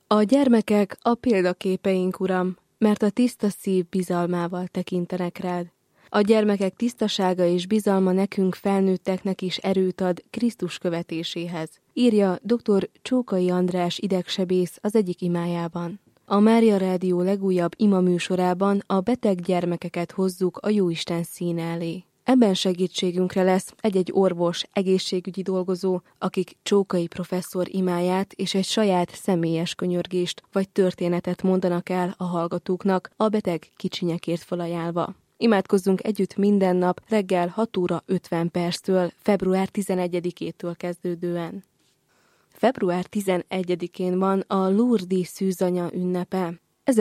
A gyermekek a példaképeink, Uram, mert a tiszta szív bizalmával tekintenek rád. A gyermekek tisztasága és bizalma nekünk felnőtteknek is erőt ad Krisztus követéséhez, írja dr. Csókai András idegsebész az egyik imájában. A Mária Rádió legújabb ima műsorában a beteg gyermekeket hozzuk a Jóisten színe elé. Ebben segítségünkre lesz egy-egy orvos, egészségügyi dolgozó, akik Csókai professzor imáját és egy saját személyes könyörgést vagy történetet mondanak el a hallgatóknak a beteg kicsinyekért felajánlva. Imádkozzunk együtt minden nap reggel 6 óra 50 perctől, február 11-től kezdődően. Február 11-én van a Lourdes szűzanya ünnepe.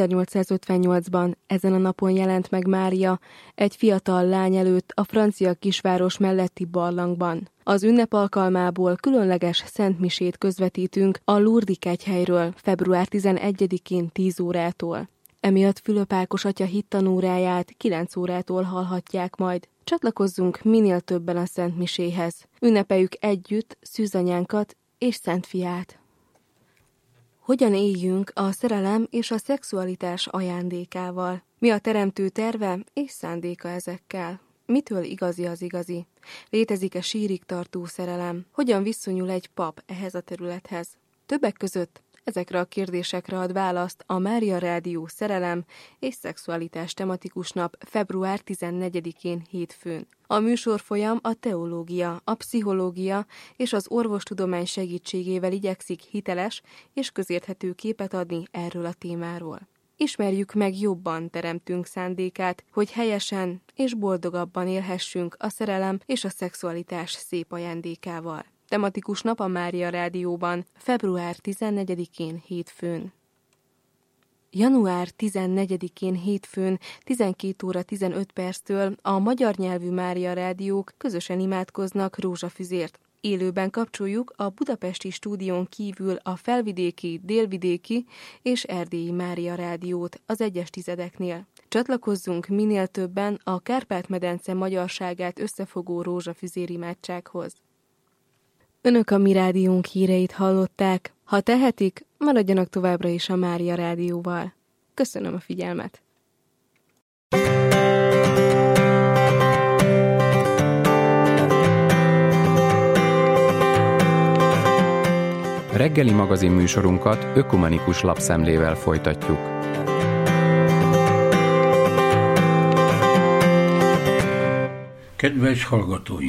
1858-ban ezen a napon jelent meg Mária egy fiatal lány előtt a francia kisváros melletti barlangban. Az ünnep alkalmából különleges szentmisét közvetítünk a Lourdes kegyhelyről február 11-én 10 órától. Emiatt Fülöp Ákos atya hittanóráját 9 órától hallhatják majd. Csatlakozzunk minél többen a szentmiséhez. Ünnepeljük együtt szűzanyánkat és Szent Fiát. Hogyan éljünk a szerelem és a szexualitás ajándékával? Mi a teremtő terve és szándéka ezekkel? Mitől igazi az igazi? Létezik-e sírig tartó szerelem? Hogyan viszonyul egy pap ehhez a területhez? Többek között ezekre a kérdésekre ad választ a Mária Rádió szerelem és szexualitás tematikus nap február 14-én hétfőn. A műsorfolyam a teológia, a pszichológia és az orvostudomány segítségével igyekszik hiteles és közérthető képet adni erről a témáról. Ismerjük meg jobban teremtünk szándékát, hogy helyesen és boldogabban élhessünk a szerelem és a szexualitás szép ajándékával. Tematikus nap a Mária Rádióban, február 14-én hétfőn. Január 14-én hétfőn 12 óra 15 perctől a magyar nyelvű Mária Rádiók közösen imádkoznak rózsafüzért. Élőben kapcsoljuk a budapesti stúdión kívül a felvidéki, délvidéki és erdélyi Mária Rádiót az egyes tizedeknél. Csatlakozzunk minél többen a Kárpát-medence magyarságát összefogó rózsafüzér imádsághoz. Önök a mi rádiónk híreit hallották. Ha tehetik, maradjanak továbbra is a Mária Rádióval. Köszönöm a figyelmet! Reggeli magazin műsorunkat ökumenikus lapszemlével folytatjuk. Kedves hallgatói!